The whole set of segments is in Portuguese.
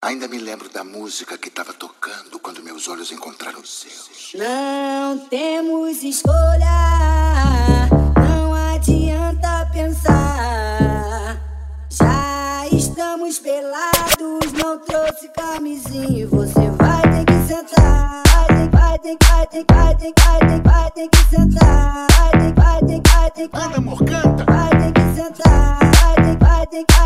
Ainda me lembro da música que estava tocando quando meus olhos encontraram os seus. Não temos escolha, não adianta pensar. Já estamos pelados, não trouxe camisinha. Você vai ter que sentar. Vai ter que sentar. Anda, amor, canta. Vai ter que sentar. Vai ter que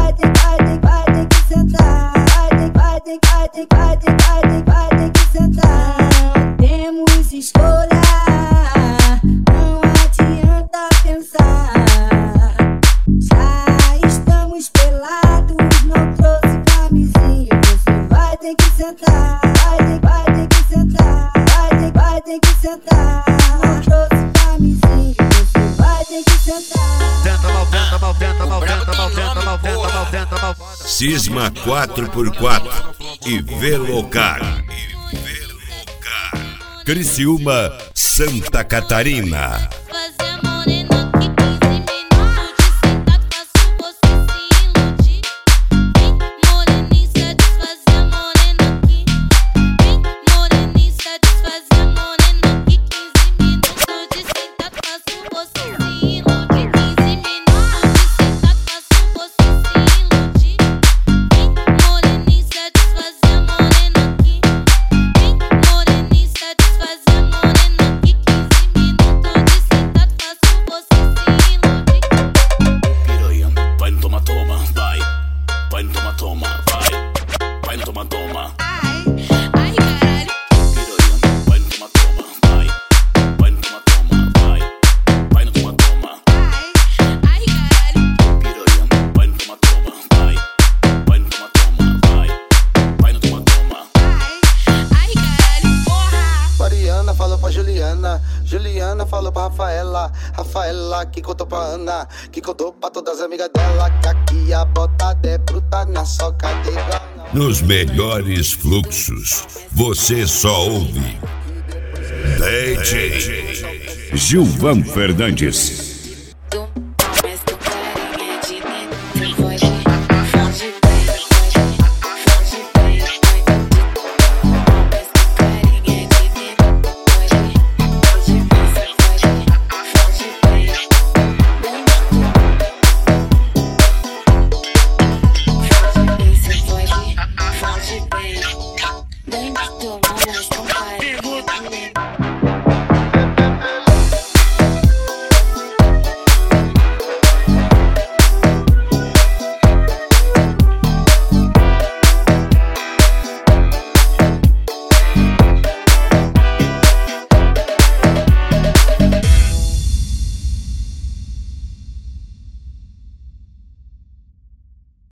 sentar. Vai ter que sentar. Não temos escolha, não adianta pensar. Já estamos pelados, não trouxe camisinha. Você vai ter que sentar. Vai ter que sentar. Vai ter que sentar. Não trouxe camisinha. Você vai ter que sentar. Cisma 4x4 e Velocar. Criciúma, Santa Catarina. Juliana falou pra Rafaela, Rafaela que contou pra Ana, que contou pra todas as amigas dela, que aqui a botada é bruta na soca de grana. Nos melhores fluxos, você só ouve DJ Gilvan Fernandes.